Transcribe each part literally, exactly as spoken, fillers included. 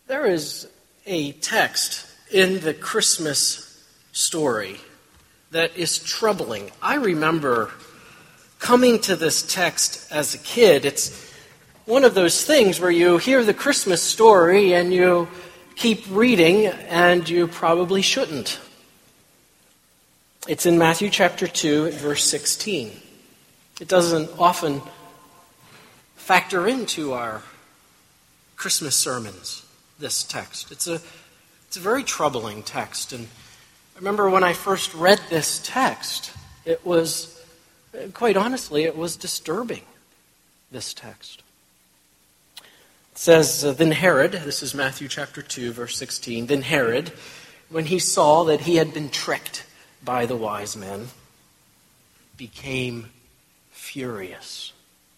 There is a text in the Christmas story that is troubling. I remember coming to this text as a kid. It's one of those things where you hear the Christmas story and you keep reading, and you probably shouldn't. It's in Matthew chapter two, verse sixteen. It doesn't often factor into our Christmas sermons, this text. It's a, it's a very troubling text. And I remember when I first read this text, it was, quite honestly, it was disturbing, this text. It says, uh, then Herod, this is Matthew chapter two, verse sixteen, then Herod, when he saw that he had been tricked by the wise men, became furious.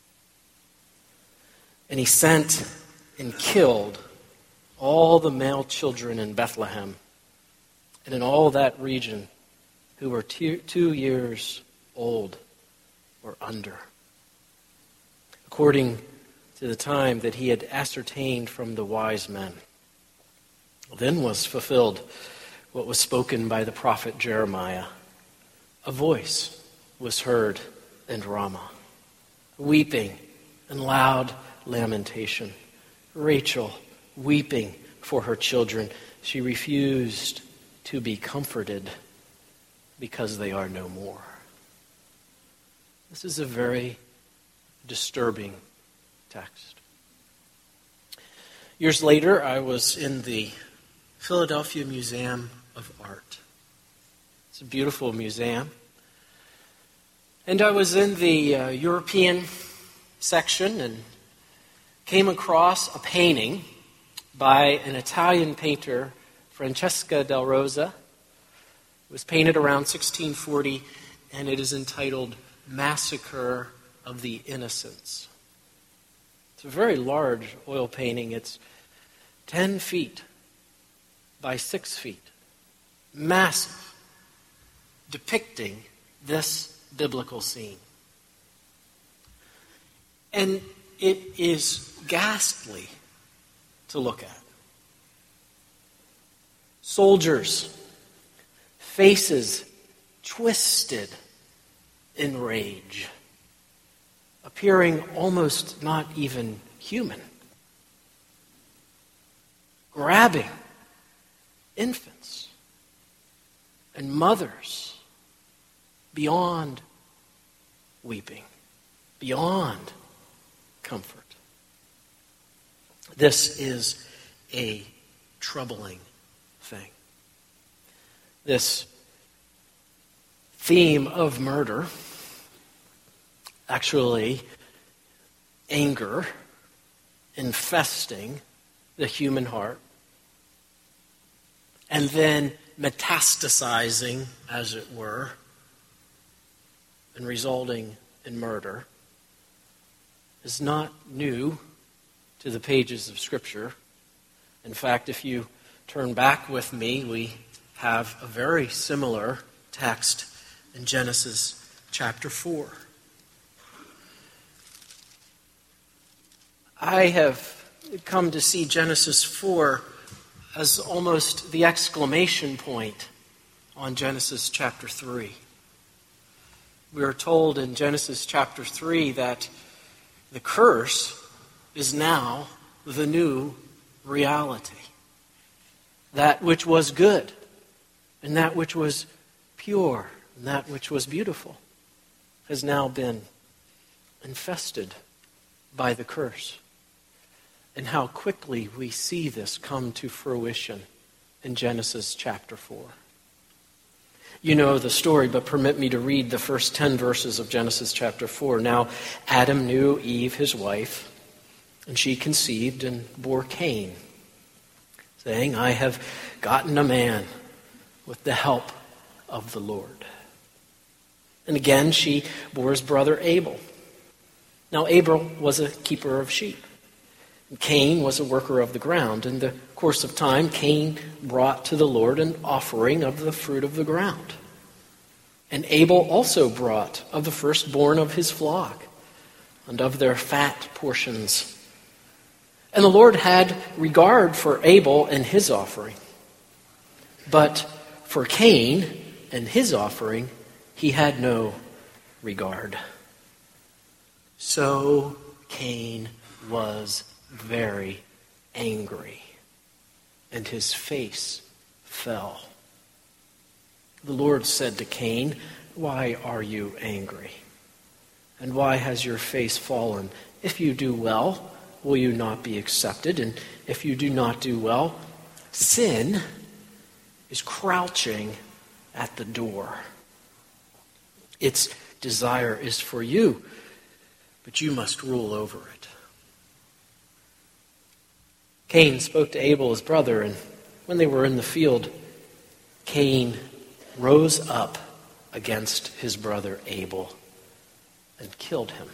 And he sent and killed all the male children in Bethlehem and in all that region who were two, two years old or under, according to the time that he had ascertained from the wise men. Then was fulfilled what was spoken by the prophet Jeremiah. A voice was heard in Ramah, weeping and loud lamentation. Rachel weeping for her children. She refused to be comforted because they are no more. This is a very disturbing text. Years later, I was in the Philadelphia Museum of Art. It's a beautiful museum. And I was in the uh, European section and came across a painting by an Italian painter, Francesca del Rosa. It was painted around sixteen forty, and it is entitled Massacre of the Innocents. It's a very large oil painting. It's ten feet by six feet. Massive, depicting this biblical scene. And it is ghastly to look at. Soldiers, faces twisted in rage, appearing almost not even human, grabbing infants and mothers beyond weeping, beyond comfort. This is a troubling thing. This theme of murder, actually anger, infesting the human heart, and then metastasizing, as it were, and resulting in murder, is not new to the pages of Scripture. In fact, if you turn back with me, we have a very similar text in Genesis chapter four. I have come to see Genesis four as almost the exclamation point on Genesis chapter three. We are told in Genesis chapter three that the curse is now the new reality. That which was good, and that which was pure, and that which was beautiful, has now been infested by the curse. And how quickly we see this come to fruition in Genesis chapter four. You know the story, but permit me to read the first ten verses of Genesis chapter four. Now Adam knew Eve, his wife, and she conceived and bore Cain, saying, I have gotten a man with the help of the Lord. And again she bore his brother Abel. Now Abel was a keeper of sheep, and Cain was a worker of the ground. In the course of time, Cain brought to the Lord an offering of the fruit of the ground. And Abel also brought of the firstborn of his flock and of their fat portions. And the Lord had regard for Abel and his offering. But for Cain and his offering, he had no regard. So Cain was very angry, and his face fell. The Lord said to Cain, "Why are you angry? And why has your face fallen? If you do well, will you not be accepted? And if you do not do well, sin is crouching at the door. Its desire is for you, but you must rule over it." Cain spoke to Abel, his brother, and when they were in the field, Cain rose up against his brother Abel and killed him.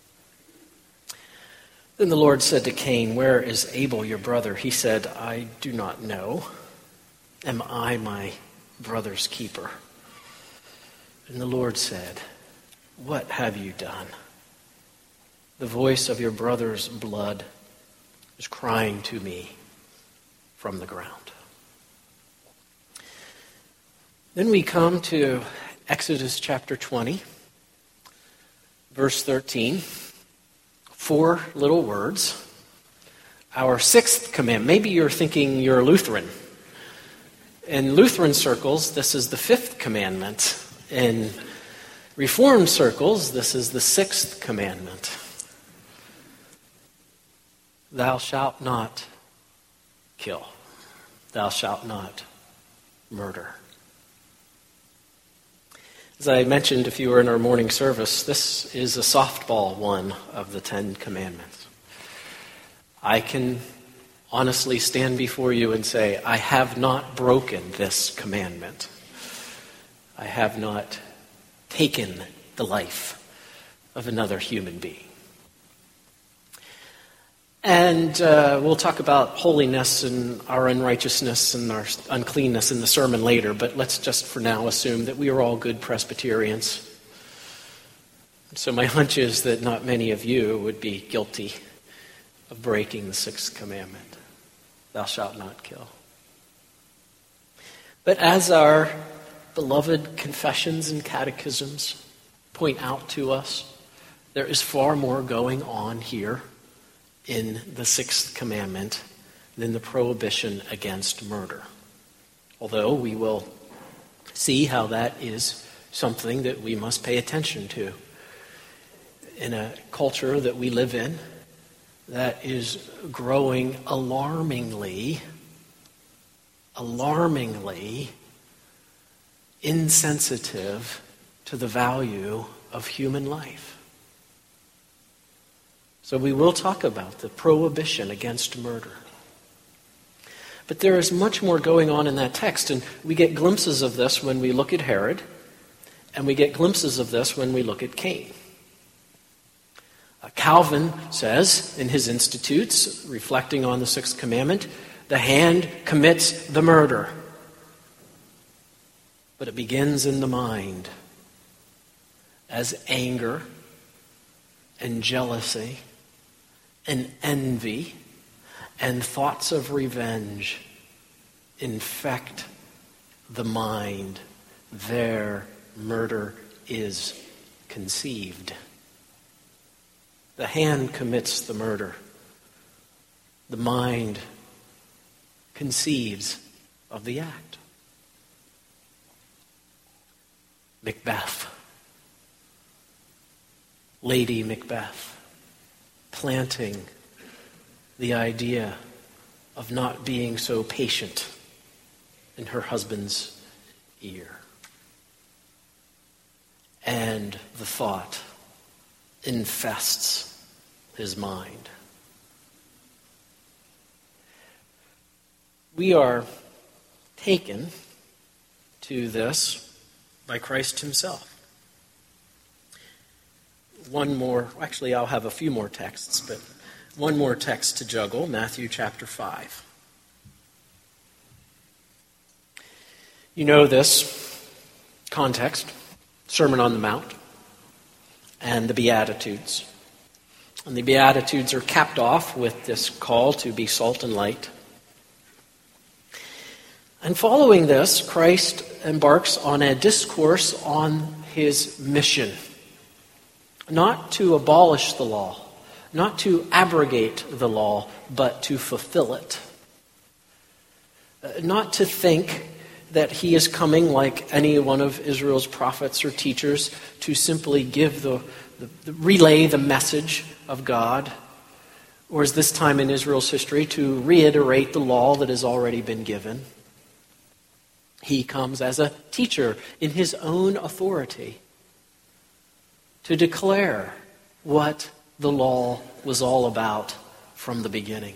Then the Lord said to Cain, "Where is Abel, your brother?" He said, "I do not know. Am I my brother's keeper?" And the Lord said, "What have you done? The voice of your brother's blood is crying to me from the ground." Then we come to Exodus chapter twenty, verse thirteen. Four little words. Our sixth commandment. Maybe you're thinking you're Lutheran. In Lutheran circles, this is the fifth commandment. In Reformed circles, this is the sixth commandment. Thou shalt not kill. Thou shalt not murder. As I mentioned, if you were in our morning service, this is a softball one of the Ten Commandments. I can honestly stand before you and say, I have not broken this commandment. I have not taken the life of another human being. And uh, we'll talk about holiness and our unrighteousness and our uncleanness in the sermon later, but let's just for now assume that we are all good Presbyterians. So my hunch is that not many of you would be guilty of breaking the sixth commandment. Thou shalt not kill. But as our beloved confessions and catechisms point out to us, there is far more going on here in the sixth commandment than the prohibition against murder. Although we will see how that is something that we must pay attention to in a culture that we live in that is growing alarmingly, alarmingly insensitive to the value of human life. So we will talk about the prohibition against murder. But there is much more going on in that text, and we get glimpses of this when we look at Herod, and we get glimpses of this when we look at Cain. Uh, Calvin says in his Institutes, reflecting on the sixth commandment, the hand commits the murder, but it begins in the mind as anger and jealousy and envy and thoughts of revenge infect the mind. There, murder is conceived. The hand commits the murder. The mind conceives of the act. Macbeth. Lady Macbeth. Planting the idea of not being so patient in her husband's ear. And the thought infests his mind. We are taken to this by Christ himself. One more, actually I'll have a few more texts, but one more text to juggle, Matthew chapter five. You know this context, Sermon on the Mount and the Beatitudes. And the Beatitudes are capped off with this call to be salt and light. And following this, Christ embarks on a discourse on his mission. Not to abolish the law, not to abrogate the law, but to fulfill it. Not to think that he is coming like any one of Israel's prophets or teachers to simply give the, the, the relay the message of God, or as this time in Israel's history, to reiterate the law that has already been given. He comes as a teacher in his own authority to declare what the law was all about from the beginning.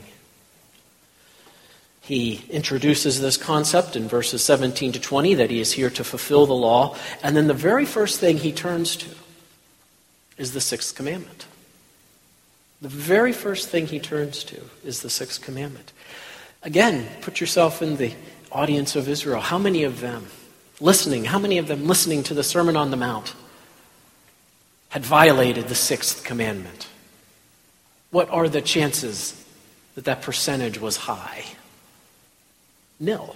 He introduces this concept in verses seventeen to twenty that he is here to fulfill the law, and then the very first thing he turns to is the sixth commandment. The very first thing he turns to is the sixth commandment. Again, put yourself in the audience of Israel. How many of them listening, how many of them listening to the Sermon on the Mount had violated the sixth commandment? What are the chances that that percentage was high? Nil.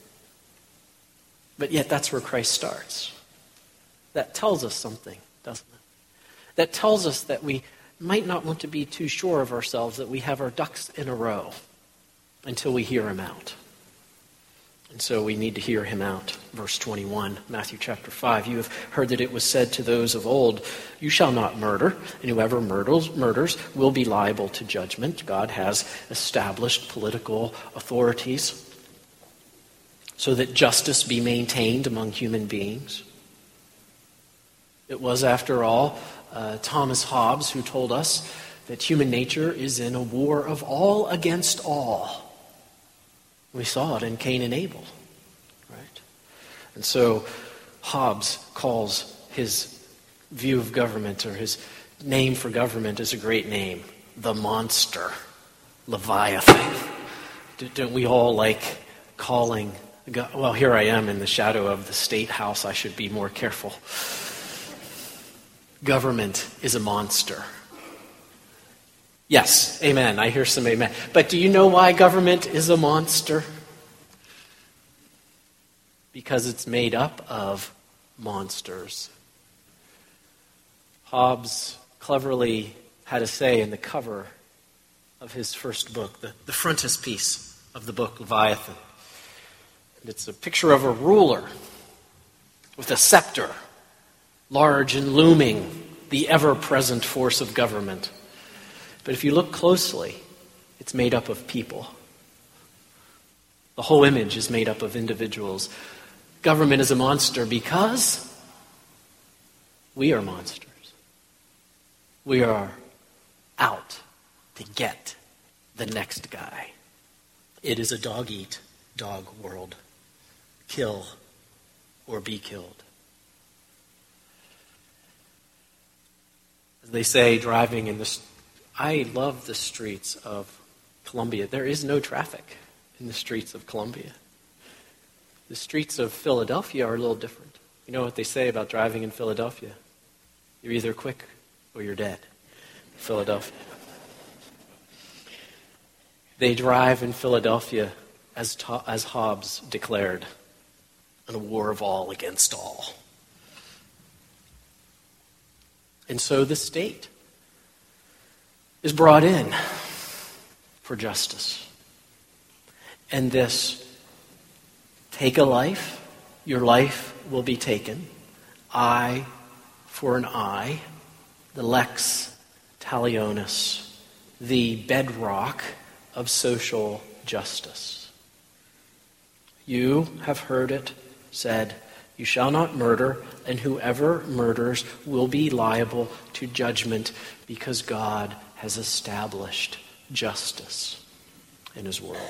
But yet that's where Christ starts. That tells us something, doesn't it? That tells us that we might not want to be too sure of ourselves, that we have our ducks in a row until we hear him out. And so we need to hear him out. Verse twenty-one, Matthew chapter five. You have heard that it was said to those of old, you shall not murder, and whoever murders, murders will be liable to judgment. God has established political authorities so that justice be maintained among human beings. It was, after all, uh, Thomas Hobbes who told us that human nature is in a war of all against all. We saw it in Cain and Abel, right? And so Hobbes calls his view of government, or his name for government, is a great name, the monster, Leviathan. Don't we all like calling God? Well, here I am in the shadow of the state house. I should be more careful. Government is a monster. Yes, amen. I hear some amen. But do you know why government is a monster? Because it's made up of monsters. Hobbes cleverly had a say in the cover of his first book, the, the frontispiece of the book, Leviathan. And it's a picture of a ruler with a scepter, large and looming, the ever-present force of government. But if you look closely, it's made up of people. The whole image is made up of individuals. Government is a monster because we are monsters. We are out to get the next guy. It is a dog-eat-dog world. Kill or be killed. As they say, driving in the I love the streets of Columbia. There is no traffic in the streets of Columbia. The streets of Philadelphia are a little different. You know what they say about driving in Philadelphia? You're either quick or you're dead. Philadelphia. They drive in Philadelphia, as, as Hobbes declared, in a war of all against all. And so the state is brought in for justice. And this, take a life, your life will be taken. Eye for an eye, the lex talionis, the bedrock of social justice. You have heard it said, you shall not murder, and whoever murders will be liable to judgment, because God has established justice in his world.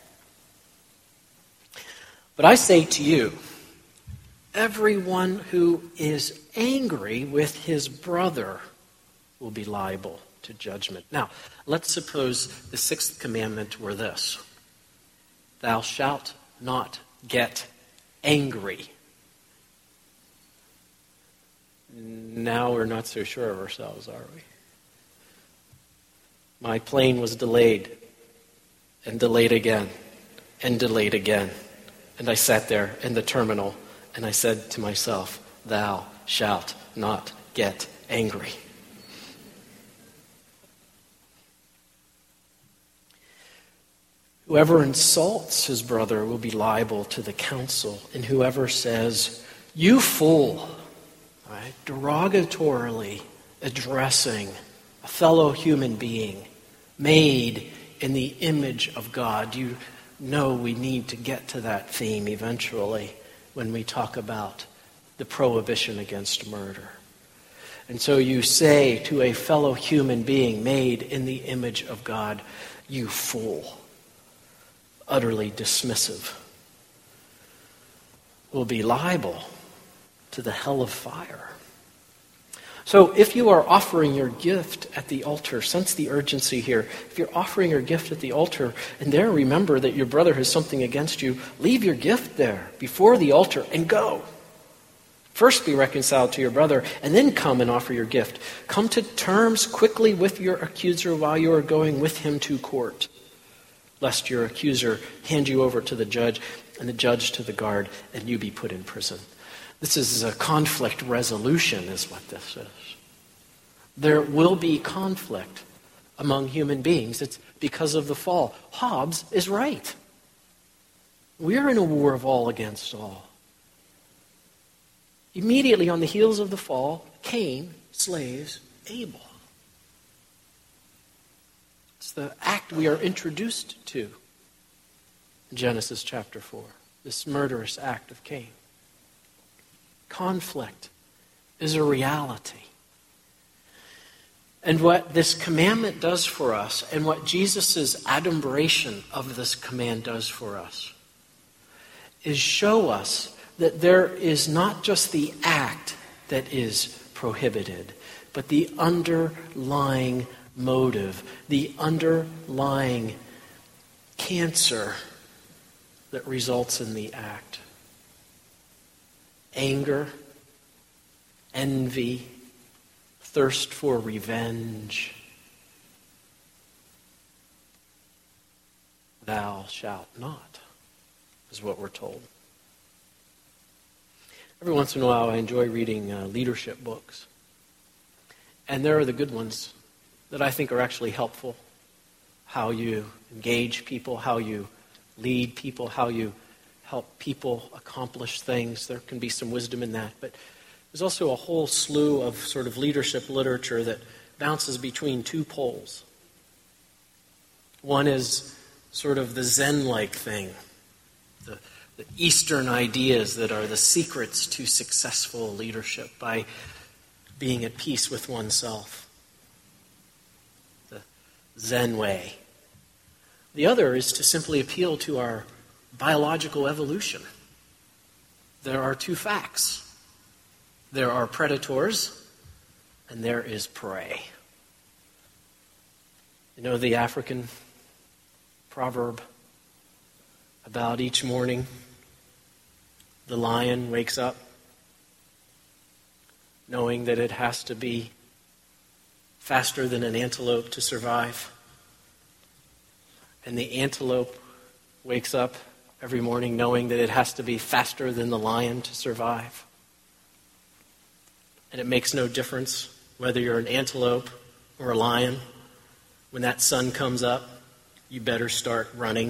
But I say to you, everyone who is angry with his brother will be liable to judgment. Now, let's suppose the sixth commandment were this: thou shalt not get angry. Now we're not so sure of ourselves, are we? My plane was delayed and delayed again and delayed again. And I sat there in the terminal and I said to myself, thou shalt not get angry. Whoever insults his brother will be liable to the council, and whoever says, you fool, right, derogatorily addressing a fellow human being made in the image of God. You know we need to get to that theme eventually when we talk about the prohibition against murder. And so you say to a fellow human being made in the image of God, you fool. Utterly dismissive, will be liable to the hell of fire. So if you are offering your gift at the altar, sense the urgency here. If you're offering your gift at the altar and there remember that your brother has something against you, leave your gift there before the altar and go. First be reconciled to your brother and then come and offer your gift. Come to terms quickly with your accuser while you are going with him to court, lest your accuser hand you over to the judge and the judge to the guard and you be put in prison. This is a conflict resolution is what this is. There will be conflict among human beings. It's because of the fall. Hobbes is right. We are in a war of all against all. Immediately on the heels of the fall, Cain slays Abel. It's the act we are introduced to in Genesis chapter four, this murderous act of Cain. Conflict is a reality. And what this commandment does for us, and what Jesus' adumbration of this command does for us, is show us that there is not just the act that is prohibited, but the underlying motive, the underlying cancer that results in the act. Anger, envy, thirst for revenge. Thou shalt not, is what we're told. Every once in a while I enjoy reading uh, leadership books. And there are the good ones that I think are actually helpful. How you engage people, how you lead people, how you help people accomplish things. There can be some wisdom in that. But there's also a whole slew of sort of leadership literature that bounces between two poles. One is sort of the Zen-like thing, the, the Eastern ideas that are the secrets to successful leadership by being at peace with oneself. The Zen way. The other is to simply appeal to our biological evolution. There are two facts. There are predators, and there is prey. You know the African proverb about each morning the lion wakes up knowing that it has to be faster than an antelope to survive. And the antelope wakes up every morning knowing that it has to be faster than the lion to survive. And it makes no difference whether you're an antelope or a lion. When that sun comes up, you better start running.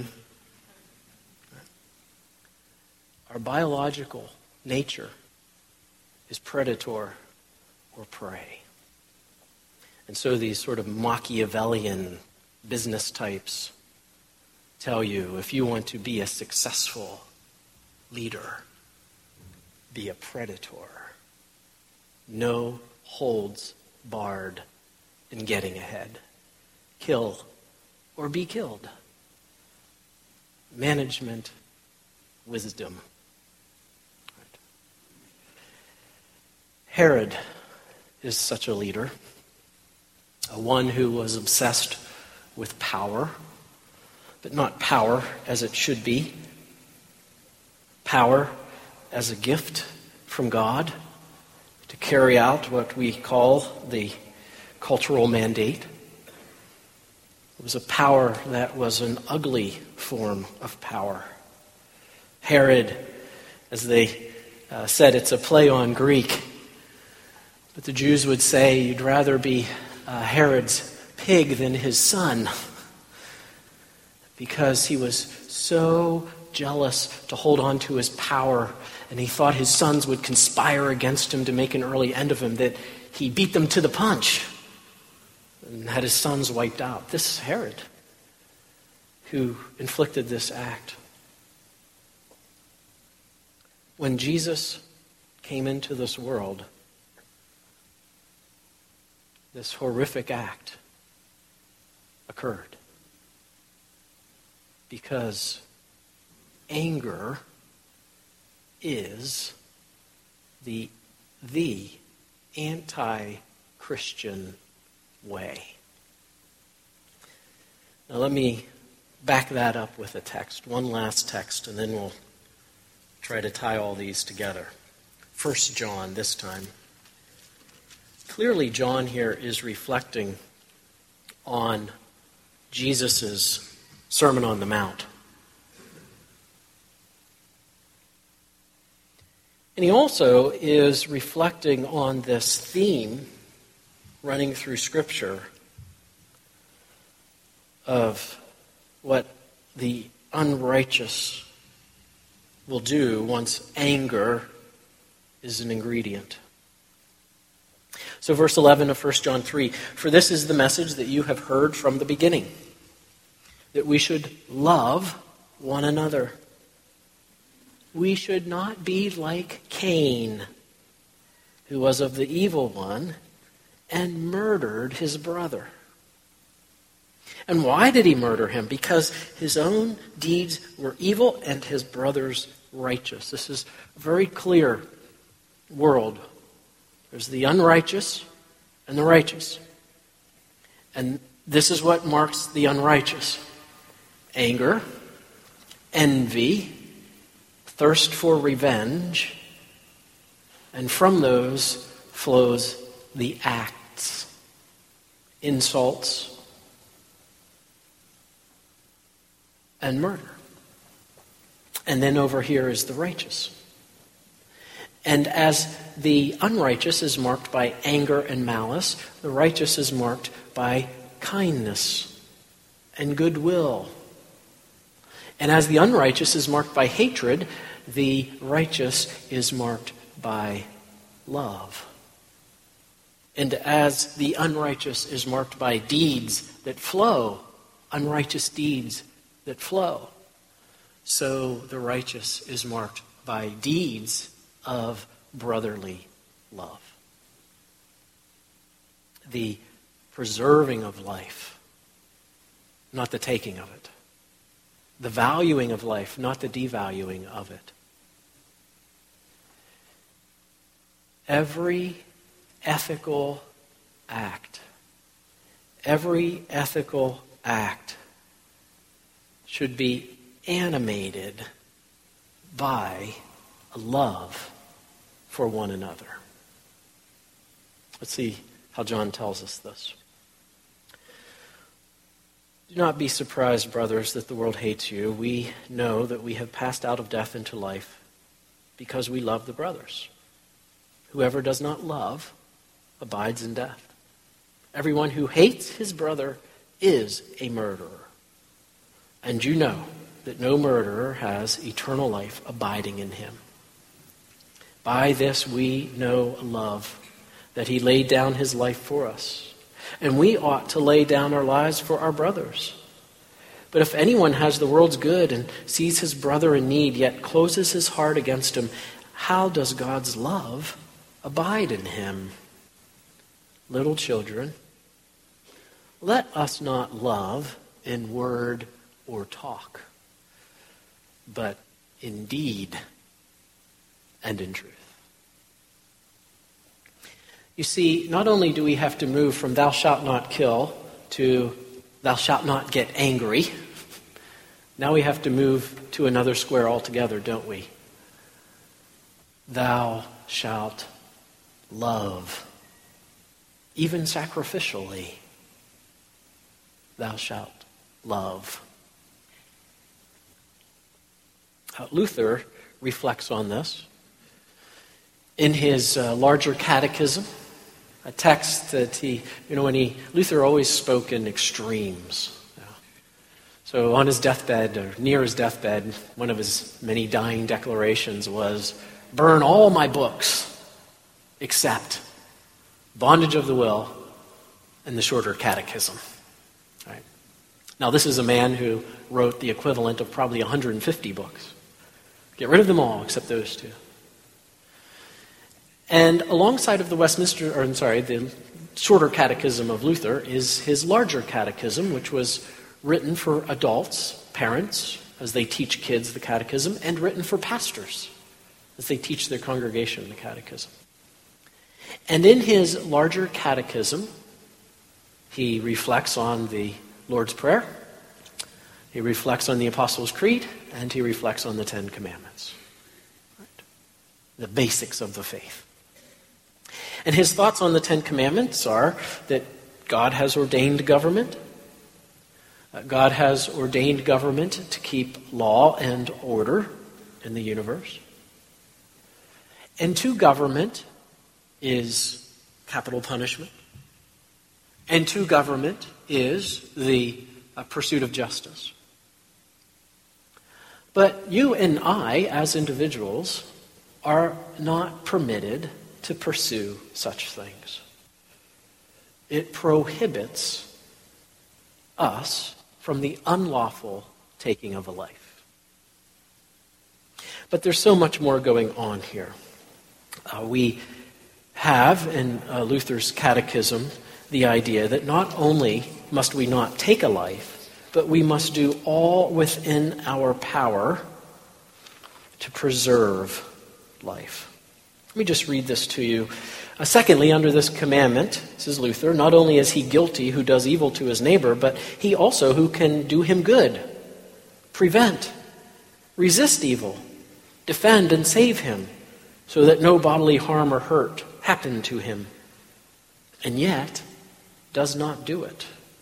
Our biological nature is predator or prey. And so these sort of Machiavellian business types tell you if you want to be a successful leader, be a predator. No holds barred in getting ahead. Kill or be killed. Management, wisdom. Herod is such a leader, a one who was obsessed with power, but not power as it should be. Power as a gift from God to carry out what we call the cultural mandate. It was a power that was an ugly form of power. Herod, as they uh, said, it's a play on Greek. But the Jews would say you'd rather be uh, Herod's pig than his son, because he was so jealous to hold on to his power, and he thought his sons would conspire against him to make an early end of him, that he beat them to the punch and had his sons wiped out. This is Herod who inflicted this act. When Jesus came into this world, this horrific act occurred because anger is the the anti-Christian way. Now let me back that up with a text, one last text, and then we'll try to tie all these together. First John this time. Clearly John here is reflecting on Jesus' Sermon on the Mount. And he also is reflecting on this theme running through Scripture of what the unrighteous will do once anger is an ingredient. So verse eleven of First John three, "For this is the message that you have heard from the beginning, that we should love one another. We should not be like Cain, who was of the evil one and murdered his brother." And why did he murder him? Because his own deeds were evil and his brother's righteous. This is a very clear world. There's the unrighteous and the righteous. And this is what marks the unrighteous: anger, envy, thirst for revenge, and from those flows the acts, insults, and murder. And then over here is the righteous. And as the unrighteous is marked by anger and malice, the righteous is marked by kindness and goodwill. And as the unrighteous is marked by hatred, the righteous is marked by love. And as the unrighteous is marked by deeds that flow, unrighteous deeds that flow, so the righteous is marked by deeds of brotherly love. The preserving of life, not the taking of it. The valuing of life, not the devaluing of it. Every ethical act, every ethical act should be animated by a love for one another. Let's see how John tells us this. "Do not be surprised, brothers, that the world hates you. We know that we have passed out of death into life because we love the brothers. Whoever does not love abides in death. Everyone who hates his brother is a murderer. And you know that no murderer has eternal life abiding in him. By this we know love, that he laid down his life for us. And we ought to lay down our lives for our brothers. But if anyone has the world's good and sees his brother in need, yet closes his heart against him, how does God's love abide in him? Little children, let us not love in word or talk, but in deed and in truth." You see, not only do we have to move from "thou shalt not kill" to "thou shalt not get angry," now we have to move to another square altogether, don't we? Thou shalt love, even sacrificially. thou shalt love. Uh, Luther reflects on this in his uh, larger catechism, a text that he, you know, when he, Luther always spoke in extremes. You know. So on his deathbed, or near his deathbed, one of his many dying declarations was, burn all my books except Bondage of the Will and the Shorter Catechism. Right. Now this is a man who wrote the equivalent of probably one hundred fifty books. Get rid of them all except those two. And alongside of the Westminster, or I'm sorry, the Shorter Catechism of Luther is his larger catechism, which was written for adults, parents, as they teach kids the catechism, and written for pastors, as they teach their congregation the catechism. And in his larger catechism, he reflects on the Lord's Prayer, he reflects on the Apostles' Creed, and he reflects on the Ten Commandments. Right? The basics of the faith. And his thoughts on the Ten Commandments are that God has ordained government. Uh, God has ordained government to keep law and order in the universe. And to government is capital punishment. And to government is the uh, pursuit of justice. But you and I, as individuals, are not permitted to pursue such things. It prohibits us from the unlawful taking of a life. But there's so much more going on here. Uh, we have in uh, Luther's catechism the idea that not only must we not take a life, but we must do all within our power to preserve life. Let me just read this to you. Uh, secondly, under this commandment, says Luther, not only is he guilty who does evil to his neighbor, but he also who can do him good, prevent, resist evil, defend and save him, so that no bodily harm or hurt happen to him, and yet does not do it.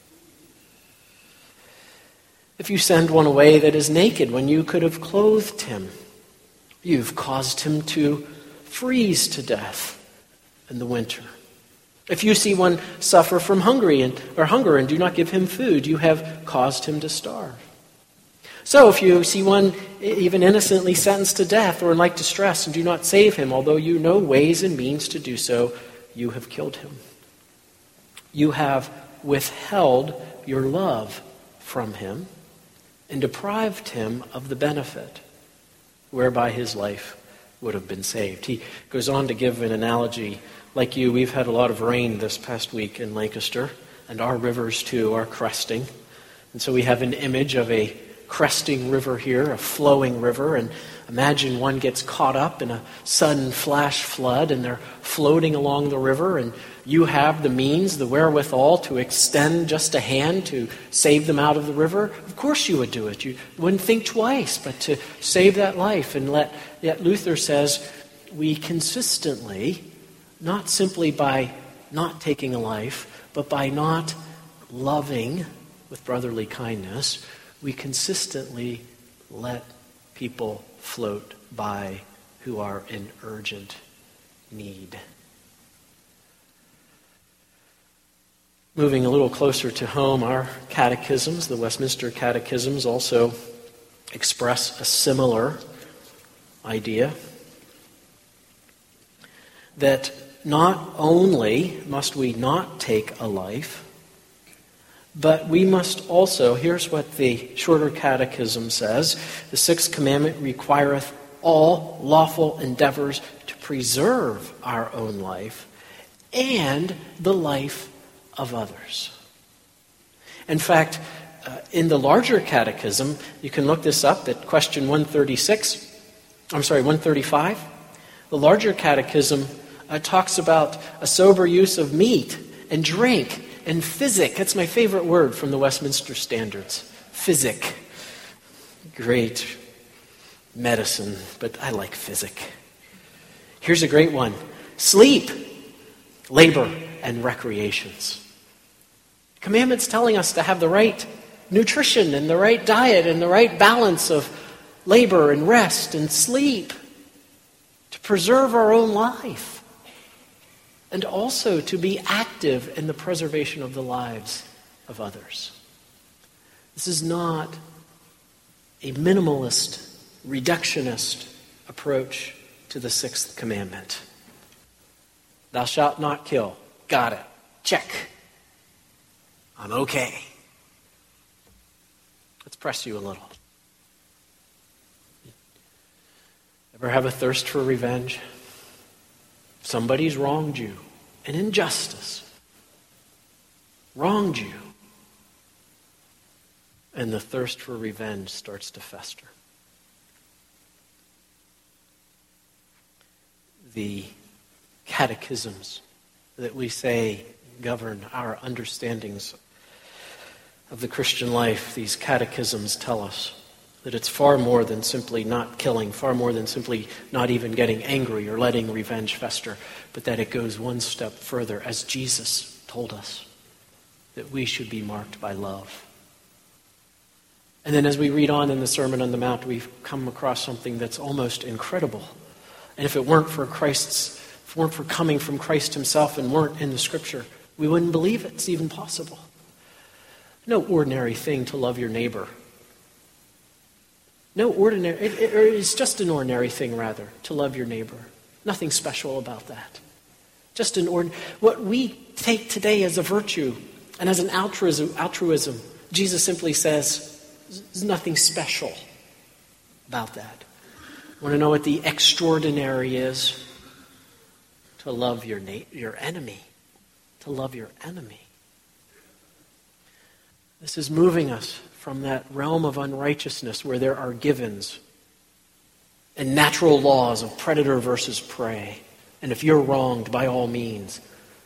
If you send one away that is naked when you could have clothed him, you've caused him to freeze to death in the winter. If you see one suffer from hunger and, or hunger and do not give him food, you have caused him to starve. So if you see one even innocently sentenced to death or in like distress and do not save him, although you know ways and means to do so, you have killed him. You have withheld your love from him and deprived him of the benefit whereby his life would have been saved. He goes on to give an analogy. Like you, we've had a lot of rain this past week in Lancaster, and our rivers too are cresting. And so we have an image of a cresting river here, a flowing river, and imagine one gets caught up in a sudden flash flood and they're floating along the river, and you have the means, the wherewithal to extend just a hand to save them out of the river. Of course you would do it. You wouldn't think twice, but to save that life. And let, yet Luther says we consistently, not simply by not taking a life, but by not loving with brotherly kindness, we consistently let people float by who are in urgent need. Moving a little closer to home, our catechisms, the Westminster Catechisms, also express a similar idea. That not only must we not take a life, but we must also, here's what the Shorter Catechism says, the sixth commandment requireth all lawful endeavors to preserve our own life and the life of others. In fact, uh, in the larger catechism, you can look this up at question one thirty-six, I'm sorry, one thirty-five. The larger catechism uh, talks about a sober use of meat and drink and physic. That's my favorite word from the Westminster Standards. Physic. Great medicine, but I like physic. Here's a great one. Sleep, labor, and recreations. Commandments telling us to have the right nutrition and the right diet and the right balance of labor and rest and sleep to preserve our own life and also to be active in the preservation of the lives of others. This is not a minimalist, reductionist approach to the sixth commandment. Thou shalt not kill. Got it. Check. I'm okay. Let's press you a little. Ever have a thirst for revenge? Somebody's wronged you. An injustice. Wronged you. And the thirst for revenge starts to fester. The catechisms that we say govern our understandings of the Christian life, these catechisms tell us that it's far more than simply not killing, far more than simply not even getting angry or letting revenge fester, but that it goes one step further, as Jesus told us, that we should be marked by love. And then as we read on in the Sermon on the Mount, we've come across something that's almost incredible. And if it weren't for Christ's, if it weren't for coming from Christ himself and weren't in the Scripture, we wouldn't believe it's even possible. No ordinary thing to love your neighbor. No ordinary, it, it, it's just an ordinary thing, rather, to love your neighbor. Nothing special about that. Just an ordinary, what we take today as a virtue and as an altruism, altruism, Jesus simply says, there's nothing special about that. Want to know what the extraordinary is? To love your na- your enemy. To love your enemy. This is moving us from that realm of unrighteousness where there are givens and natural laws of predator versus prey. And if you're wronged, by all means,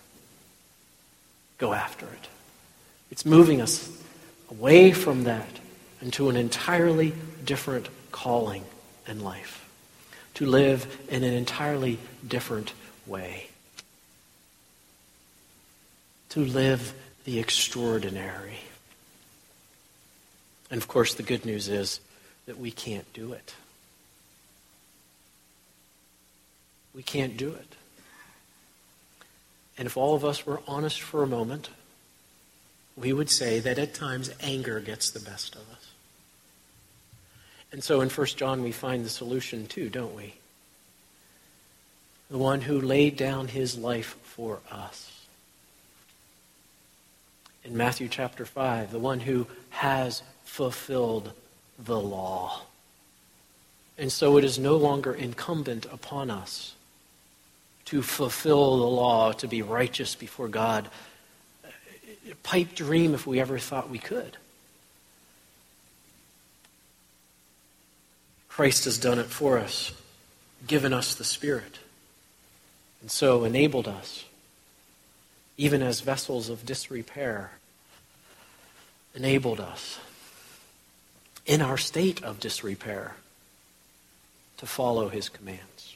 go after it. It's moving us away from that into an entirely different calling in life. To live in an entirely different way. To live the extraordinary. And of course, the good news is that we can't do it. We can't do it. And if all of us were honest for a moment, we would say that at times anger gets the best of us. And so in First John we find the solution too, don't we? The one who laid down his life for us. In Matthew chapter five, the one who has fulfilled the law. And so it is no longer incumbent upon us to fulfill the law, to be righteous before God. A pipe dream if we ever thought we could. Christ has done it for us, given us the Spirit, and so enabled us, even as vessels of disrepair, enabled us, in our state of disrepair, to follow his commands.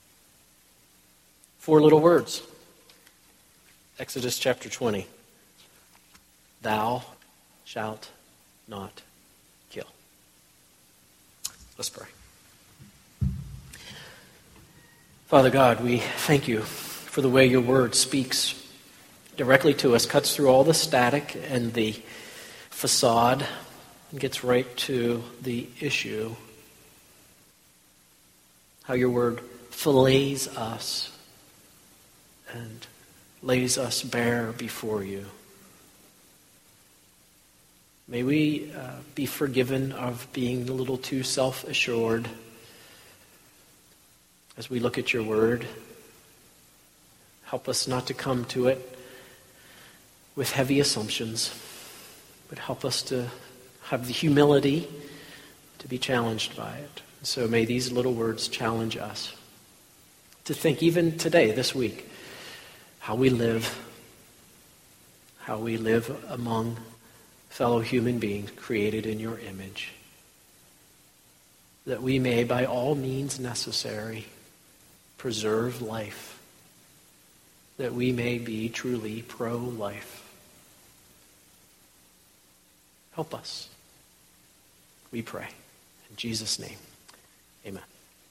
Four little words. Exodus chapter twenty. Thou shalt not kill. Let's pray. Father God, we thank you for the way your word speaks directly to us, cuts through all the static and the facade, and gets right to the issue. How your word fillets us and lays us bare before you. May we uh, be forgiven of being a little too self-assured as we look at your word. Help us not to come to it with heavy assumptions, but help us to have the humility to be challenged by it. So may these little words challenge us to think, even today, this week, how we live, how we live among fellow human beings created in your image, that we may, by all means necessary, preserve life, that we may be truly pro-life, Help us. We pray. In Jesus' name, amen.